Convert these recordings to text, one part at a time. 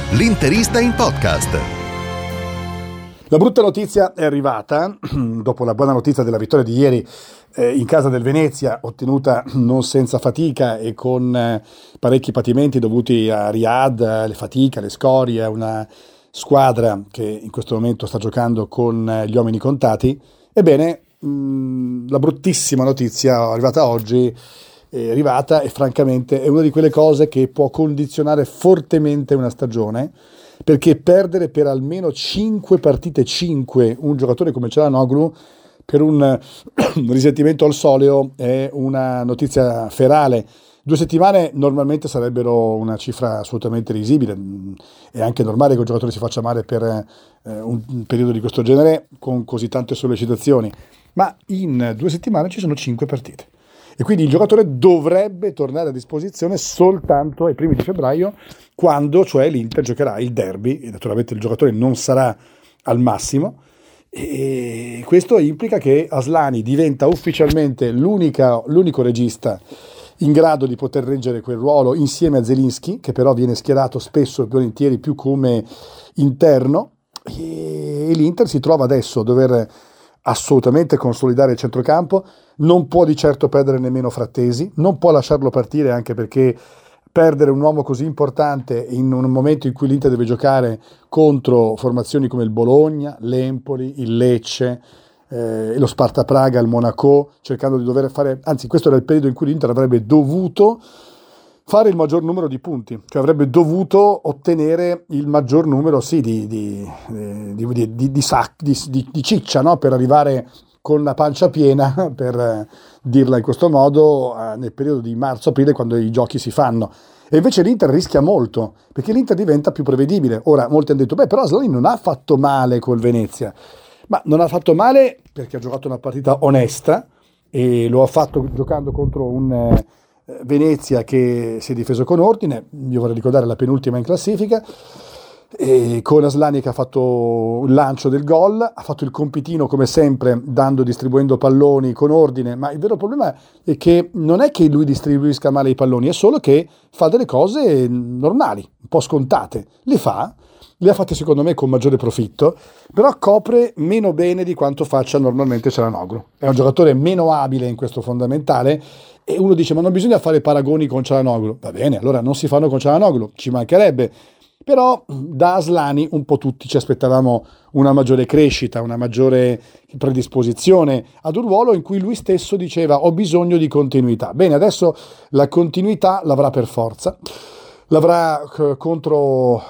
L'Interista in podcast. La brutta notizia è arrivata, dopo la buona notizia della vittoria di ieri in casa del Venezia, ottenuta non senza fatica e con parecchi patimenti dovuti a Riyad, alle fatiche, alle scorie, a una squadra che in questo momento sta giocando con gli uomini contati. Ebbene, la bruttissima notizia arrivata oggi è arrivata e francamente è una di quelle cose che può condizionare fortemente una stagione, perché perdere per almeno 5 partite, un giocatore come Çalhanoğlu per un risentimento al soleo è una notizia ferale. 2 settimane normalmente sarebbero una cifra assolutamente risibile, è anche normale che un giocatore si faccia male per un periodo di questo genere con così tante sollecitazioni, ma in 2 settimane ci sono 5 partite. E quindi il giocatore dovrebbe tornare a disposizione soltanto ai primi di febbraio, quando cioè l'Inter giocherà il derby, e naturalmente il giocatore non sarà al massimo, e questo implica che Aslani diventa ufficialmente l'unico regista in grado di poter reggere quel ruolo insieme a Zelinski, che però viene schierato spesso e volentieri più come interno, e l'Inter si trova adesso a dover assolutamente consolidare il centrocampo. Non può di certo perdere nemmeno Frattesi, non può lasciarlo partire, anche perché perdere un uomo così importante in un momento in cui l'Inter deve giocare contro formazioni come il Bologna, l'Empoli, il Lecce, lo Sparta Praga, il Monaco, cercando di dover fare, anzi questo era il periodo in cui l'Inter avrebbe dovuto fare il maggior numero di punti, cioè avrebbe dovuto ottenere il maggior numero di ciccia, no? Per arrivare con la pancia piena, per dirla in questo modo, nel periodo di marzo-aprile, quando i giochi si fanno. E invece l'Inter rischia molto, perché l'Inter diventa più prevedibile. Ora, molti hanno detto, però Aslani non ha fatto male col Venezia. Ma non ha fatto male perché ha giocato una partita onesta, e lo ha fatto giocando contro un Venezia che si è difeso con ordine. Io vorrei ricordare la penultima in classifica, e con Aslani che ha fatto il lancio del gol, ha fatto il compitino come sempre, distribuendo palloni con ordine, ma il vero problema è che non è che lui distribuisca male i palloni, è solo che fa delle cose normali, un po' scontate, le ha fatte secondo me con maggiore profitto, però copre meno bene di quanto faccia normalmente Çalhanoğlu. È un giocatore meno abile in questo fondamentale, e uno dice ma non bisogna fare paragoni con Çalhanoğlu. Va bene, allora non si fanno con Çalhanoğlu, ci mancherebbe. Però da Aslani un po' tutti ci aspettavamo una maggiore crescita, una maggiore predisposizione ad un ruolo in cui lui stesso diceva ho bisogno di continuità. Bene, adesso la continuità l'avrà per forza, l'avrà contro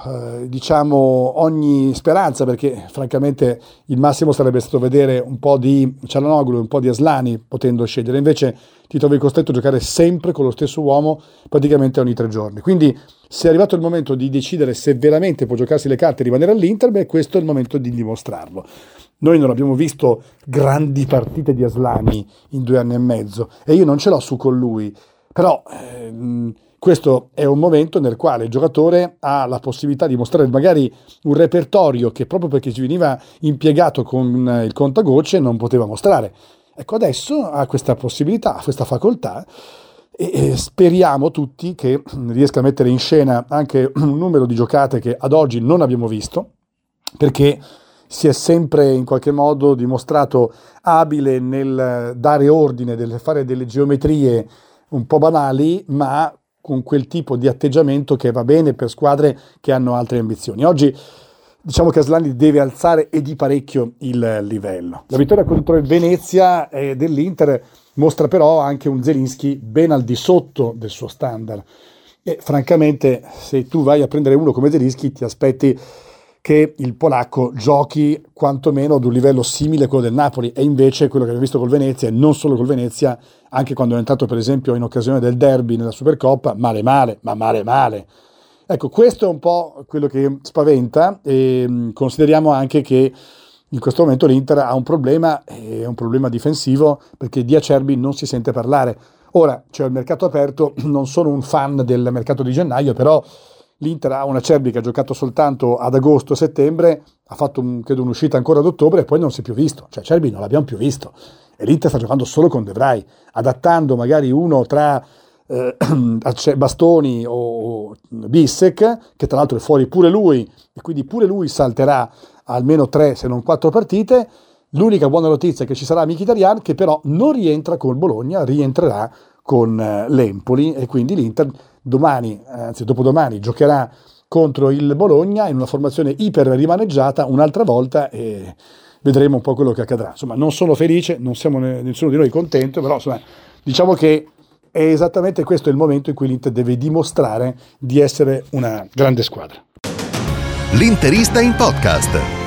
ogni speranza, perché francamente il massimo sarebbe stato vedere un po' di Çalhanoğlu e un po' di Aslani potendo scegliere. Invece ti trovi costretto a giocare sempre con lo stesso uomo praticamente ogni 3 giorni. Quindi se è arrivato il momento di decidere se veramente può giocarsi le carte e rimanere all'Inter, questo è il momento di dimostrarlo. Noi non abbiamo visto grandi partite di Aslani in 2 anni e mezzo, e io non ce l'ho su con lui, però questo è un momento nel quale il giocatore ha la possibilità di mostrare magari un repertorio che, proprio perché ci veniva impiegato con il contagocce, non poteva mostrare. Ecco, adesso ha questa possibilità, questa facoltà, e speriamo tutti che riesca a mettere in scena anche un numero di giocate che ad oggi non abbiamo visto, perché si è sempre in qualche modo dimostrato abile nel dare ordine, nel fare delle geometrie un po' banali, ma con quel tipo di atteggiamento che va bene per squadre che hanno altre ambizioni. Oggi diciamo che Aslani deve alzare, e di parecchio, il livello. La vittoria contro il Venezia dell'Inter mostra però anche un Zelinski ben al di sotto del suo standard, e francamente se tu vai a prendere uno come Zelinski ti aspetti che il polacco giochi quantomeno ad un livello simile a quello del Napoli, e invece quello che abbiamo visto col Venezia, e non solo col Venezia, anche quando è entrato per esempio in occasione del derby nella Supercoppa, male. Ecco, questo è un po' quello che spaventa, e consideriamo anche che in questo momento l'Inter ha un problema, è un problema difensivo, perché di Acerbi non si sente parlare. Ora c'è il mercato aperto, non sono un fan del mercato di gennaio, però l'Inter ha un Acerbi che ha giocato soltanto ad agosto-settembre, ha fatto credo un'uscita ancora ad ottobre, e poi non si è più visto. Cioè Acerbi non l'abbiamo più visto, e l'Inter sta giocando solo con De Vrij, adattando magari uno tra Bastoni o Bissek, che tra l'altro è fuori pure lui, e quindi pure lui salterà almeno 3 se non 4 partite. L'unica buona notizia è che ci sarà Mkhitaryan, che però non rientra col Bologna, rientrerà con l'Empoli, e quindi l'Inter dopodomani giocherà contro il Bologna in una formazione iper rimaneggiata un'altra volta, e vedremo un po' quello che accadrà. Insomma, non sono felice, non siamo nessuno di noi contento, però insomma, diciamo che è esattamente questo il momento in cui l'Inter deve dimostrare di essere una grande squadra. L'Interista in podcast.